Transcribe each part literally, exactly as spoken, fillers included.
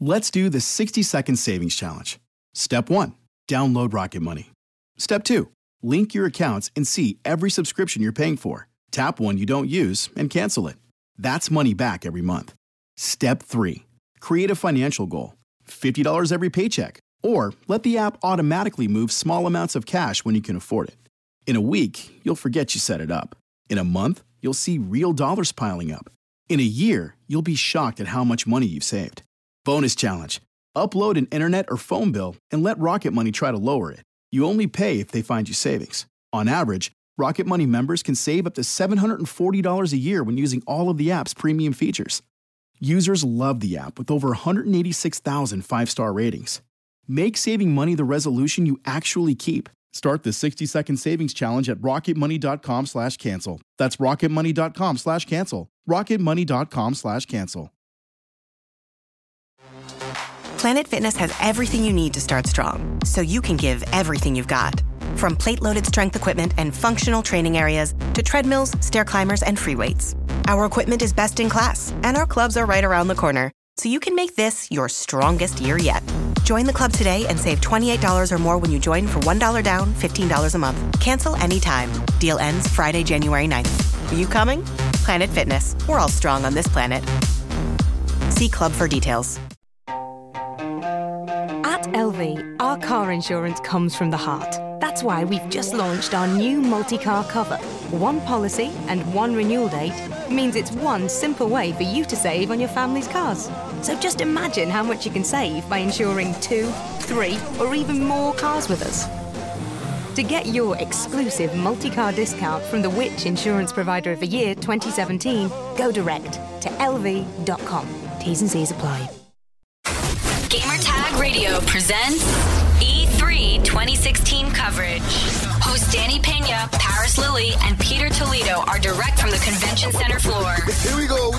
Let's do the sixty second savings challenge. Step one, download Rocket Money. Step two, link your accounts and see every subscription you're paying for. Tap one you don't use and cancel it. That's money back every month. Step three, create a financial goal. fifty dollars every paycheck. Or let the app automatically move small amounts of cash when you can afford it. In a week, you'll forget you set it up. In a month, you'll see real dollars piling up. In a year, you'll be shocked at how much money you've saved. Bonus challenge. Upload an internet or phone bill and let Rocket Money try to lower it. You only pay if they find you savings. On average, Rocket Money members can save up to seven hundred forty dollars a year when using all of the app's premium features. Users love the app with over one hundred eighty-six thousand five-star ratings. Make saving money the resolution you actually keep. Start the sixty second savings challenge at rocketmoney.com slash cancel. That's rocketmoney.com slash cancel. rocketmoney.com slash cancel. Planet Fitness has everything you need to start strong, so you can give everything you've got. From plate-loaded strength equipment and functional training areas to treadmills, stair climbers, and free weights. Our equipment is best in class, and our clubs are right around the corner, so you can make this your strongest year yet. Join the club today and save twenty-eight dollars or more when you join for one dollar down, fifteen dollars a month. Cancel anytime. Deal ends Friday, January ninth. Are you coming? Planet Fitness. We're all strong on this planet. See club for details. At L V, our car insurance comes from the heart. That's why we've just launched our new multi-car cover. One policy and one renewal date means it's one simple way for you to save on your family's cars. So just imagine how much you can save by insuring two, three, or even more cars with us. To get your exclusive multi-car discount from the Which Insurance Provider of the Year twenty seventeen, go direct to L V dot com. T's and C's apply. Gamertag Radio presents E three twenty sixteen coverage. Hosts Danny Pena, Paris Lilly, and Peter Toledo are direct from the Convention Center floor. Here we go.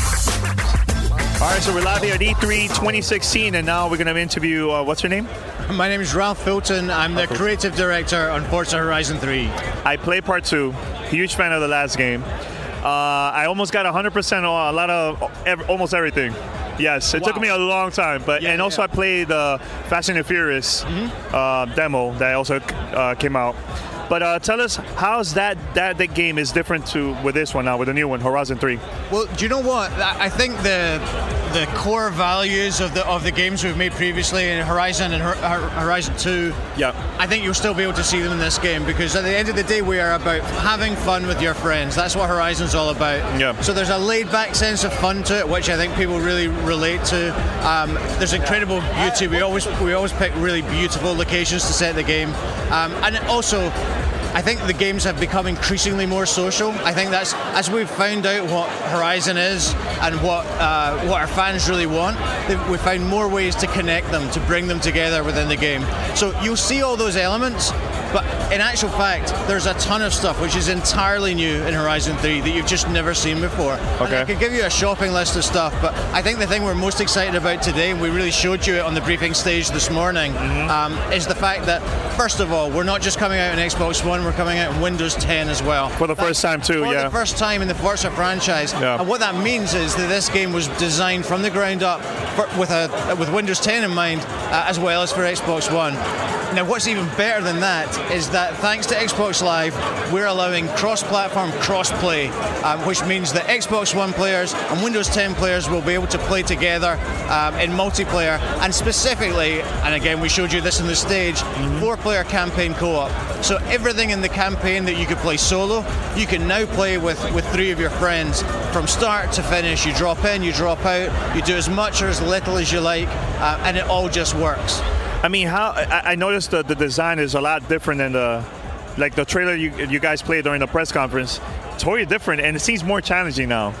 All right, so we're live here at E three twenty sixteen, and now we're going to interview, uh, what's your name? My name is Ralph Fulton. I'm the creative director on Forza Horizon three. I played part two. Huge fan of the last game. Uh, I almost got one hundred percent on a lot of, ev- almost everything. Yes, it wow. took me a long time, but yeah, and also yeah. I played the uh, Fast and the Furious mm-hmm. uh, demo that also uh, came out. But uh, tell us, how's that, that that game is different to with this one now, with the new one, Horizon three? Well, do you know what? I think the the core values of the of the games we've made previously in Horizon and Horizon two, yeah. I think you'll still be able to see them in this game, because at the end of the day, we are about having fun with your friends. That's what Horizon's all about. Yeah. So there's a laid-back sense of fun to it, which I think people really relate to. Um, there's incredible beauty. We always we always pick really beautiful locations to set the game, um, and also, I think the games have become increasingly more social. I think that's, as we've found out what Horizon is and what uh, what our fans really want, we've found more ways to connect them, to bring them together within the game. So you'll see all those elements, but in actual fact, there's a ton of stuff which is entirely new in Horizon three that you've just never seen before. Okay. And I could give you a shopping list of stuff, but I think the thing we're most excited about today, and we really showed you it on the briefing stage this morning, mm-hmm. um, is the fact that, first of all, we're not just coming out on Xbox One, we're coming out on Windows ten as well. For the first time too, for yeah. For the first time in the Forza franchise. Yeah. And what that means is that this game was designed from the ground up for, with a with Windows ten in mind, uh, as well as for Xbox One. Now, what's even better than that is that thanks to Xbox Live, we're allowing cross-platform cross-play, um, which means that Xbox One players and Windows ten players will be able to play together um, in multiplayer, and specifically, and again, we showed you this on the stage, mm-hmm. four-player campaign co-op. So everything in the campaign that you could play solo, you can now play with, with three of your friends from start to finish. You drop in, you drop out, you do as much or as little as you like, uh, and it all just works. I mean, how I, I noticed the, the design is a lot different than the, like the trailer you you guys played during the press conference. Totally different, and it seems more challenging now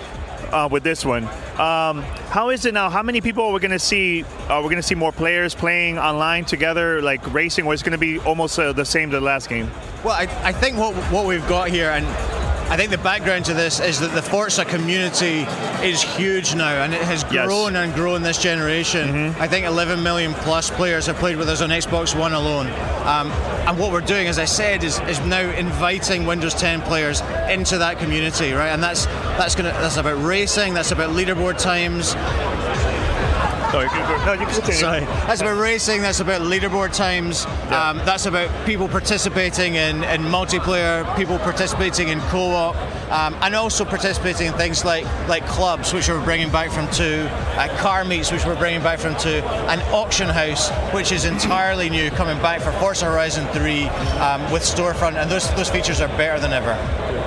uh, with this one. Um, how is it now? How many people are we going to see? Are we going to see more players playing online together, like racing, or is it going to be almost uh, the same to the last game? Well, I, I think what what we've got here, and I think the background to this is that the Forza community is huge now, and it has grown yes. and grown this generation. Mm-hmm. I think eleven million plus players have played with us on Xbox One alone. Um, and what we're doing, as I said, is, is now inviting Windows ten players into that community, right? And that's that's gonna that's about racing, that's about leaderboard times. No, you can, no, you can continue. Sorry. That's about racing, that's about leaderboard times, Yeah. um, that's about people participating in, in multiplayer, people participating in co-op, um, and also participating in things like, like clubs, which we're bringing back from two, uh, car meets, which we're bringing back from two, and Auction House, which is entirely new, coming back for Forza Horizon three um, with Storefront, and those, those features are better than ever.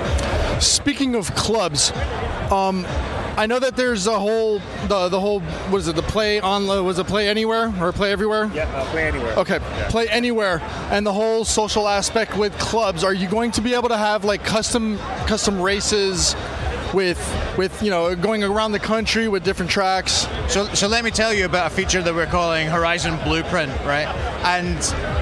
Speaking of clubs, um, I know that there's a whole the the whole what is it the play on was it play anywhere or play everywhere? Yeah, uh, play anywhere. Okay, yeah. Play anywhere, and the whole social aspect with clubs. Are you going to be able to have like custom custom races with with you know going around the country with different tracks? So so let me tell you about a feature that we're calling Horizon Blueprint, right? And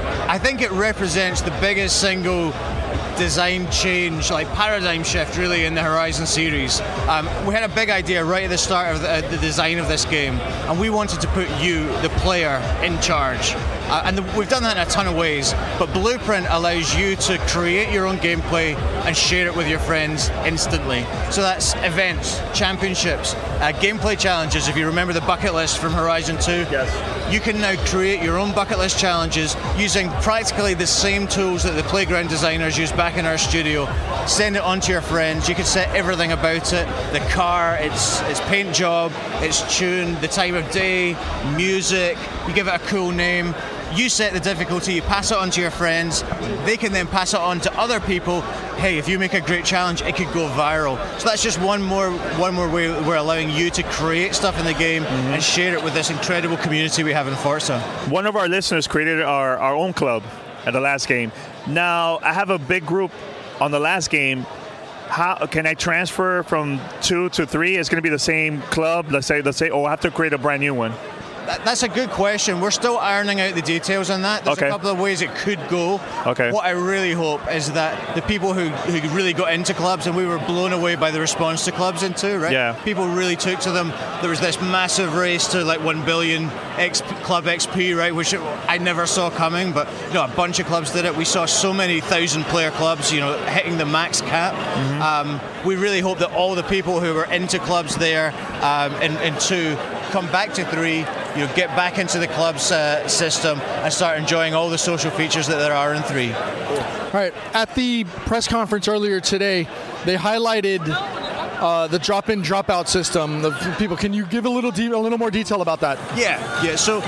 I think it represents the biggest single design change, like paradigm shift really in the Horizon series. Um, we had a big idea right at the start of the, uh, the design of this game, and we wanted to put you, the player, in charge. Uh, and the, we've done that in a ton of ways, but Blueprint allows you to create your own gameplay and share it with your friends instantly. So that's events, championships, uh, gameplay challenges. If you remember the bucket list from Horizon two, Yes. you can now create your own bucket list challenges using practically the same tools that the Playground designers used back in our studio. Send it on to your friends. You can set everything about it, the car, its its paint job, its tune, the time of day, music. You give it a cool name. You set the difficulty, you pass it on to your friends. They can then pass it on to other people. Hey, if you make a great challenge, it could go viral. So that's just one more one more way we're allowing you to create stuff in the game mm-hmm. and share it with this incredible community we have in Forza. One of our listeners created our, our own club at the last game. Now, I have a big group on the last game. How can I transfer from two to three? It's going to be the same club. Let's say, let's say, oh, I have to create a brand new one. That's a good question. We're still ironing out the details on that. There's okay. a couple of ways it could go. Okay. What I really hope is that the people who, who really got into clubs, and we were blown away by the response to clubs in two, right? Yeah. People really took to them. There was this massive race to like one billion X P, Club X P, right? Which I never saw coming, but you know, a bunch of clubs did it. We saw so many thousand player clubs, you know, hitting the max cap. Mm-hmm. Um, we really hope that all the people who were into clubs there um, in, in two come back to three, you know, get back into the club's uh, system and start enjoying all the social features that there are in three. All right. At the press conference earlier today, they highlighted uh, the drop-in, drop-out system. The people, can you give a little, de- a little more detail about that? Yeah. Yeah. So,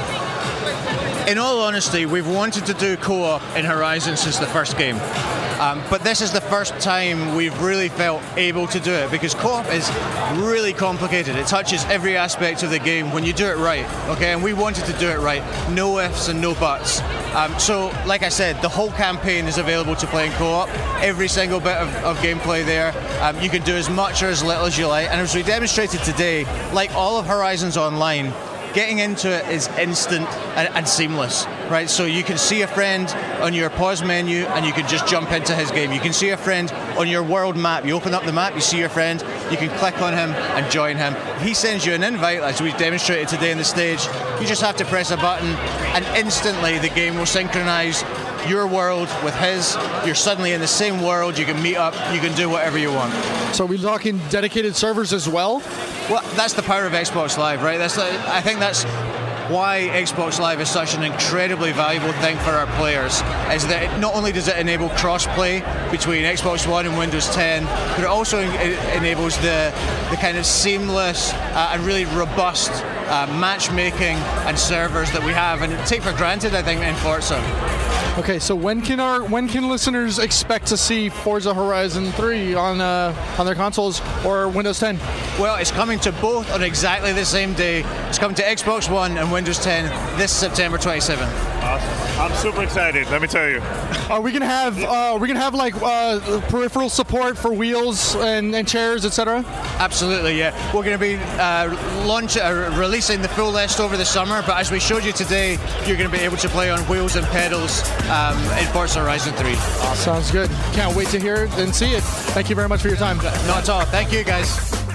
in all honesty, we've wanted to do co-op in Horizon since the first game. Um, but this is the first time we've really felt able to do it, because co-op is really complicated. It touches every aspect of the game when you do it right, okay? And we wanted to do it right. No ifs and no buts. Um, so, like I said, the whole campaign is available to play in co-op. Every single bit of, of gameplay there. Um, you can do as much or as little as you like. And as we demonstrated today, like all of Horizons Online, getting into it is instant and, and seamless, right? So you can see a friend on your pause menu and you can just jump into his game. You can see a friend on your world map. You open up the map, you see your friend, you can click on him and join him. If he sends you an invite, as we demonstrated today on the stage, you just have to press a button and instantly the game will synchronize your world with his. You're suddenly in the same world. You can meet up. You can do whatever you want. So are we talking dedicated servers as well? Well, that's the power of Xbox Live, right? That's the, I think that's why Xbox Live is such an incredibly valuable thing for our players, is that it not only does it enable cross-play between Xbox One and Windows ten, but it also en- enables the the kind of seamless uh, and really robust uh, matchmaking and servers that we have and take for granted, I think, in Forza. Okay, so when can our when can listeners expect to see Forza Horizon three on uh, on their consoles or Windows ten? Well, it's coming to both on exactly the same day. It's coming to Xbox One and Windows ten this September twenty-seventh. Awesome. I'm super excited, let me tell you. Are we gonna have uh, are we gonna have like uh, peripheral support for wheels and, and chairs, et cetera? Absolutely, yeah. We're going to be uh, launch uh, releasing the full list over the summer, but as we showed you today, you're going to be able to play on wheels and pedals um, in Forza Horizon three. Awesome. Sounds good. Can't wait to hear it and see it. Thank you very much for your time. Not at all. Thank you, guys.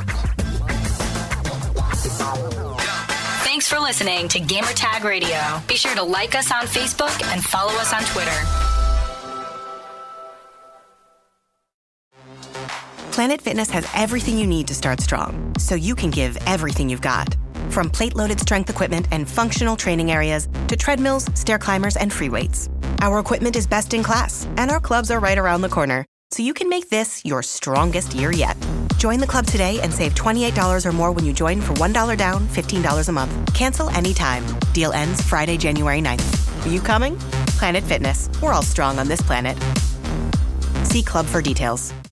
Thanks for listening to Gamertag Radio. Be sure to like us on Facebook and follow us on Twitter. Planet Fitness has everything you need to start strong, so you can give everything you've got. From plate-loaded strength equipment and functional training areas to treadmills, stair climbers, and free weights. Our equipment is best in class, and our clubs are right around the corner, so you can make this your strongest year yet. Join the club today and save twenty-eight dollars or more when you join for one dollar down, fifteen dollars a month. Cancel anytime. Deal ends Friday, January ninth. Are you coming? Planet Fitness. We're all strong on this planet. See club for details.